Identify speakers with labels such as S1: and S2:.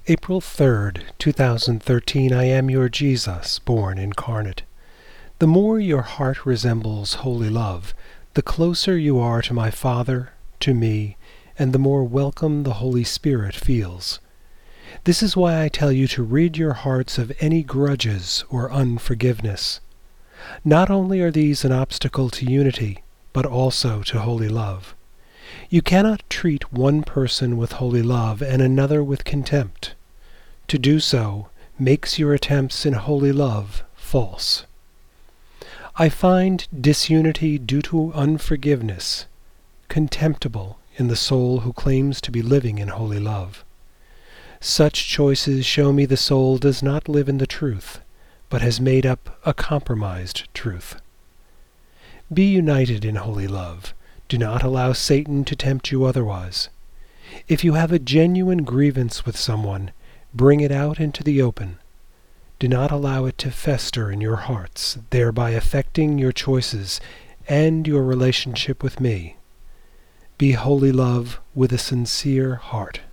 S1: April 3rd, 2013. I am your Jesus, born incarnate. The more your heart resembles holy love, the closer you are to my Father, to me, and the more welcome the Holy Spirit feels. This is why I tell you to rid your hearts of any grudges or unforgiveness. Not only are these an obstacle to unity, but also to holy love. You cannot treat one person with holy love and another with contempt. To do so makes your attempts in holy love false. I find disunity due to unforgiveness contemptible in the soul who claims to be living in holy love. Such choices show me the soul does not live in the truth, but has made up a compromised truth. Be united in holy love. Do not allow Satan to tempt you otherwise. If you have a genuine grievance with someone, bring it out into the open. Do not allow it to fester in your hearts, thereby affecting your choices and your relationship with me. Be holy love with a sincere heart.